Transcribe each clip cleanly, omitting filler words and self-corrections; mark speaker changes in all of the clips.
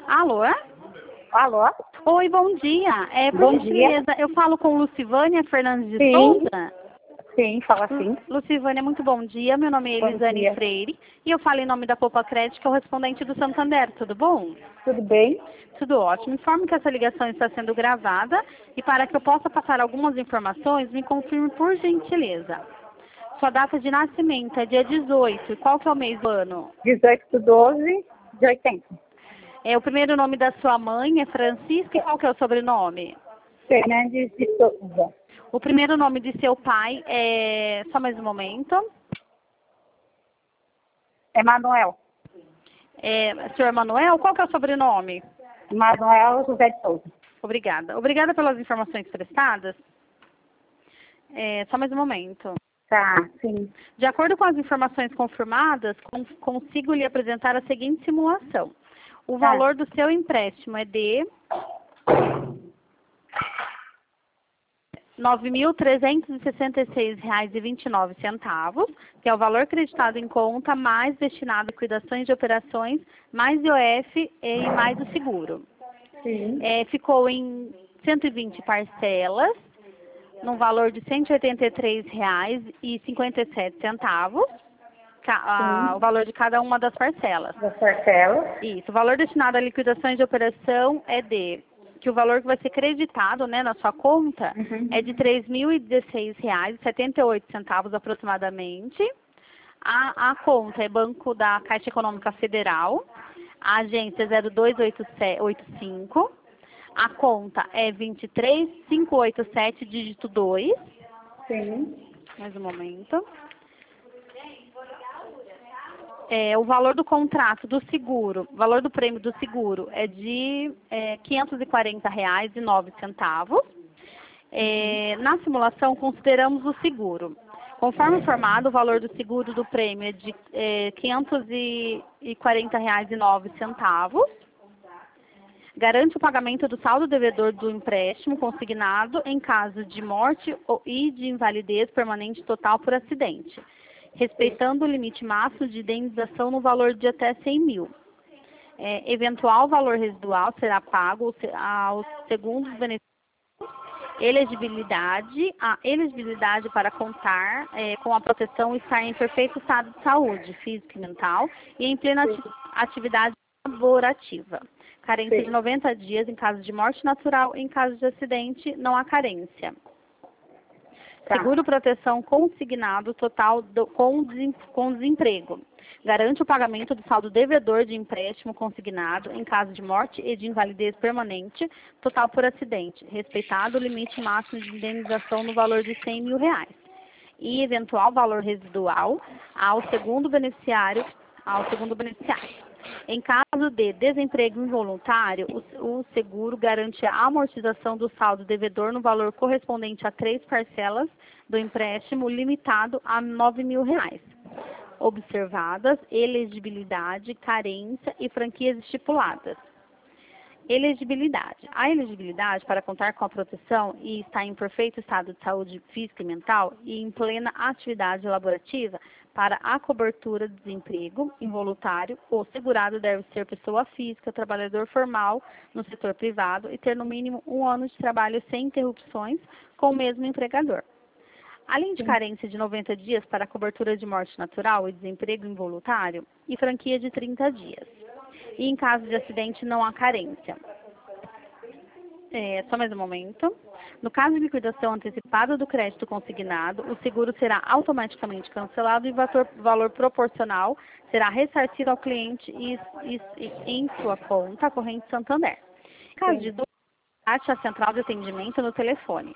Speaker 1: Alô?
Speaker 2: Alô?
Speaker 1: Oi, bom dia. Por
Speaker 2: Bom
Speaker 1: gentileza, eu falo com Lucivânia Fernandes de
Speaker 2: Sim.
Speaker 1: Souza?
Speaker 2: Sim, fala sim.
Speaker 1: Lucivânia, muito bom dia. Meu nome é
Speaker 2: Bom
Speaker 1: Elisane
Speaker 2: dia.
Speaker 1: Freire e eu falo em nome da Poupa Crédito, que é o respondente do Santander. Tudo bom?
Speaker 2: Tudo bem?
Speaker 1: Tudo ótimo. Informo que essa ligação está sendo gravada e para que eu possa passar algumas informações, me confirme por gentileza. Sua data de nascimento é dia 18. E qual que é o mês do ano?
Speaker 2: 18/12/80.
Speaker 1: O primeiro nome da sua mãe é Francisca e qual que é o sobrenome?
Speaker 2: Fernandes de Souza.
Speaker 1: O primeiro nome de seu pai é... Só mais um momento.
Speaker 2: Emanuel.
Speaker 1: Senhor Manuel, qual que é o sobrenome?
Speaker 2: Emanuel José de Souza.
Speaker 1: Obrigada. Obrigada pelas informações prestadas. Só mais um momento.
Speaker 2: Tá, sim.
Speaker 1: De acordo com as informações confirmadas, consigo lhe apresentar a seguinte simulação. O
Speaker 2: Tá.
Speaker 1: valor do seu empréstimo é de R$ 9.366,29, que é o valor creditado em conta, mais destinado a liquidações de operações, mais IOF e mais o seguro.
Speaker 2: Sim.
Speaker 1: Ficou em 120 parcelas, no valor de R$ 183,57, o valor de cada uma das parcelas.
Speaker 2: Das parcelas.
Speaker 1: Isso, o valor destinado a liquidações de operação que o valor que vai ser creditado, né, na sua conta é de R$ 3.016,78 aproximadamente. A conta é Banco da Caixa Econômica Federal, a agência 02885, a conta é 23587, dígito 2.
Speaker 2: Sim.
Speaker 1: Mais um momento. O valor do contrato do seguro, o valor do prêmio do seguro é de R$ 540,09. Na simulação, consideramos o seguro. Conforme informado, o valor do seguro do prêmio é de R$ 540,09. Garante o pagamento do saldo devedor do empréstimo consignado em caso de morte e de invalidez permanente total por acidente, respeitando o limite máximo de indenização no valor de até 100 mil. Eventual valor residual será pago aos segundos beneficiários. A elegibilidade para contar com a proteção estar em perfeito estado de saúde física e mental e em plena atividade laborativa. Carência de 90 dias em caso de morte natural e em caso de acidente não há carência.
Speaker 2: Tá.
Speaker 1: Seguro proteção consignado total com desemprego. Garante o pagamento do saldo devedor de empréstimo consignado em caso de morte e de invalidez permanente total por acidente, respeitado o limite máximo de indenização no valor de R$ 100 mil. E eventual valor residual ao segundo beneficiário. Em caso de desemprego involuntário, o seguro garante a amortização do saldo devedor no valor correspondente a 3 parcelas do empréstimo, limitado a R$ 9 mil. Observadas elegibilidade, carência e franquias estipuladas. Elegibilidade. A elegibilidade para contar com a proteção e estar em perfeito estado de saúde física e mental e em plena atividade laborativa para a cobertura de desemprego involuntário, o segurado deve ser pessoa física, trabalhador formal no setor privado e ter no mínimo 1 ano de trabalho sem interrupções com o mesmo empregador. Além de carência de 90 dias para a cobertura de morte natural e desemprego involuntário e franquia de 30 dias. E em caso de acidente não há carência. Só mais um momento. No caso de liquidação antecipada do crédito consignado, o seguro será automaticamente cancelado e o valor proporcional será ressarcido ao cliente em sua conta corrente Santander. Em caso de dúvida, a central de atendimento no telefone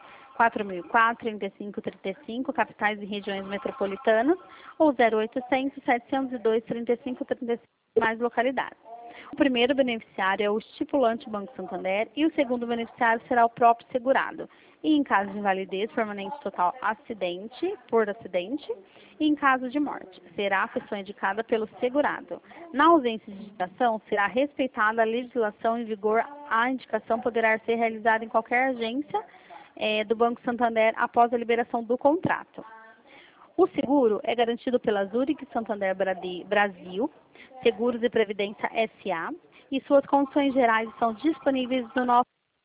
Speaker 1: 4004-3535, capitais e regiões metropolitanas, ou 0800-702-3535, mais localidades. O primeiro beneficiário é o estipulante Banco Santander e o segundo beneficiário será o próprio segurado. E em caso de invalidez permanente total por acidente, e em caso de morte, será a pessoa indicada pelo segurado. Na ausência de indicação, será respeitada a legislação em vigor. A indicação poderá ser realizada em qualquer agência do Banco Santander após a liberação do contrato. O seguro é garantido pela Zurich Santander Brasil, Seguros e Previdência S.A., e suas condições gerais estão disponíveis no nosso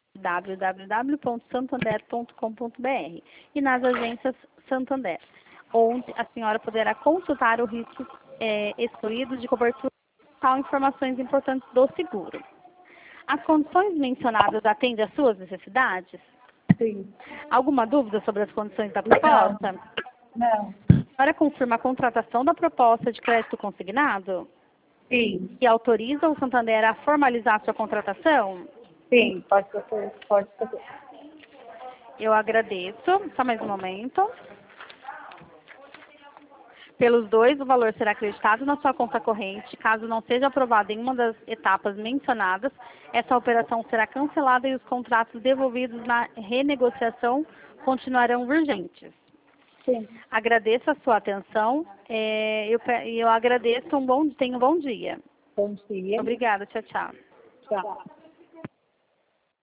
Speaker 1: www.santander.com.br e nas agências Santander, onde a senhora poderá consultar o risco excluído de cobertura e informações importantes do seguro. As condições mencionadas atendem às suas necessidades?
Speaker 2: Sim.
Speaker 1: Alguma dúvida sobre as condições da proposta?
Speaker 2: Não.
Speaker 1: A senhora confirma a contratação da proposta de crédito consignado?
Speaker 2: Sim.
Speaker 1: E autoriza o Santander a formalizar sua contratação?
Speaker 2: Sim, pode fazer. Pode fazer.
Speaker 1: Eu agradeço. Só mais um momento. Pelos dois, o valor será acreditado na sua conta corrente. Caso não seja aprovado em uma das etapas mencionadas, essa operação será cancelada e os contratos devolvidos na renegociação continuarão vigentes.
Speaker 2: Sim.
Speaker 1: Agradeço a sua atenção. Eu agradeço. Tenha um bom dia.
Speaker 2: Bom dia.
Speaker 1: Obrigada. Tchau, tchau.
Speaker 2: Tchau.